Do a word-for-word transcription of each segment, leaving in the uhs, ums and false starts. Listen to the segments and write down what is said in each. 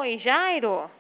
Oi, Jairo?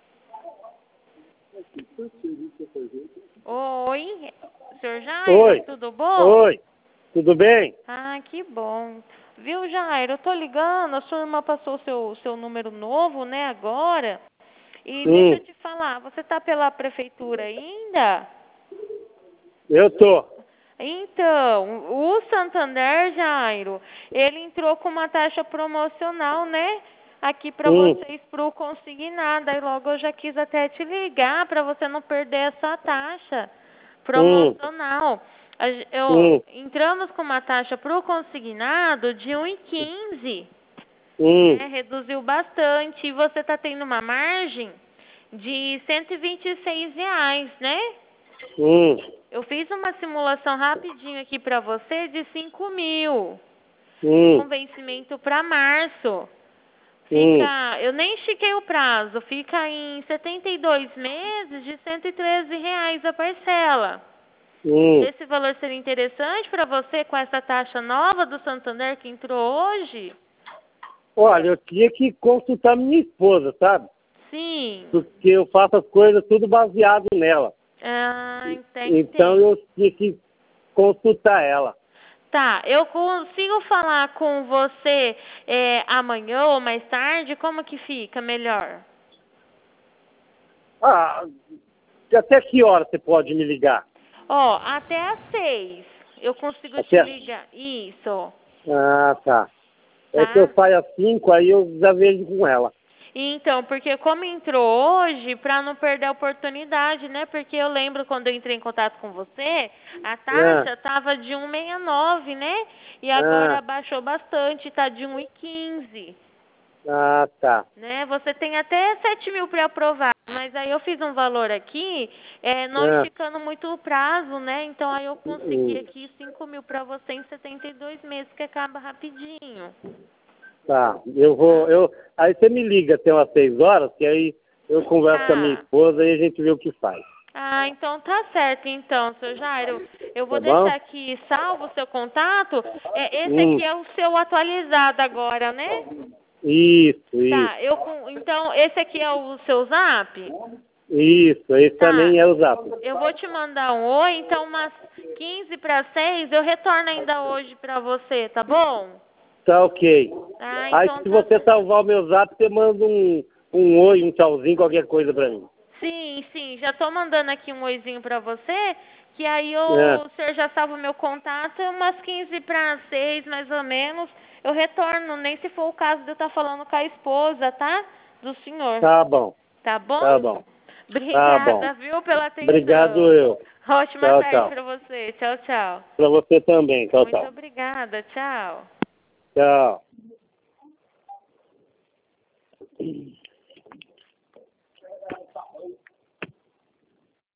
Oi, senhor Jairo, Oi. tudo bom? Oi, tudo bem? Ah, que bom. Viu, Jairo, eu tô ligando, a sua irmã passou o seu, seu número novo, né, agora. E Hum, deixa eu te falar, você tá pela prefeitura ainda? eu tô. Então, o Santander, Jairo, ele entrou com uma taxa promocional, né? Aqui para Hum, vocês pro consignado. Aí logo eu já quis até te ligar para você não perder essa taxa hum, promocional. A ge- Eu, hum, entramos com uma taxa pro consignado de um e quinze, hum, né? Reduziu bastante. E você tá tendo uma margem de cento e vinte e seis reais, né? hum, Eu fiz uma simulação rapidinho aqui para você de cinco mil, com hum, vencimento para março. hum. Fica, eu nem estiquei o prazo, fica em setenta e dois meses de cento e treze reais a parcela. hum. Esse valor seria interessante para você com essa taxa nova do Santander que entrou hoje? Olha, eu tinha que consultar minha esposa, sabe? Sim. Porque eu faço as coisas tudo baseado nela. Ah, entendi. Então eu tinha que consultar ela. Tá, eu consigo falar com você é, amanhã ou mais tarde? Como que fica melhor? Ah, até que hora você pode me ligar? Ó, até às seis eu consigo te Até... ligar. Isso, Ah, tá. É que eu tá? saio às cinco, aí eu já vejo com ela. Então, porque como entrou hoje, para não perder a oportunidade, né? Porque eu lembro quando eu entrei em contato com você, a Ah, taxa tava de um e sessenta e nove, né? E agora ah, baixou bastante, tá de um e quinze. ah, tá. Né? Você tem até sete mil para aprovar, mas aí eu fiz um valor aqui, é, não Ah, esticando muito o prazo, né? Então aí eu consegui hum, aqui cinco mil para você em setenta e dois meses, que acaba rapidinho. tá. Eu vou. Eu... Aí você me liga até umas seis horas, que aí eu converso com a minha Tá. esposa e a gente vê o que faz. Ah, então tá certo, então, seu Jairo. Eu vou Tá deixar bom? aqui salvo o seu contato. É, esse Hum, aqui é o seu atualizado agora, né? isso, isso. Tá, eu com. Então, esse aqui é o seu zap? Isso, esse Tá. também é o zap. Eu vou te mandar um oi, então umas quinze para seis eu retorno ainda hoje para você, tá bom? Tá ok. Ah, Aí então se tá você certo. salvar o meu zap, você manda um, um oi, um tchauzinho, qualquer coisa pra mim. Sim, sim, já tô mandando aqui um oizinho para você, que aí eu, É, o senhor já salva o meu contato, umas quinze para seis mais ou menos, eu retorno, nem se for o caso de eu estar falando com a esposa, tá? Do senhor, tá bom, tá tá bom? bom, tá bom. Obrigada, viu, pela Obrigado atenção. eu. Ótima Tchau, tarde tchau. para você. Tchau, tchau. Pra você também. Tchau, Muito tchau. obrigada. Tchau. Tchau.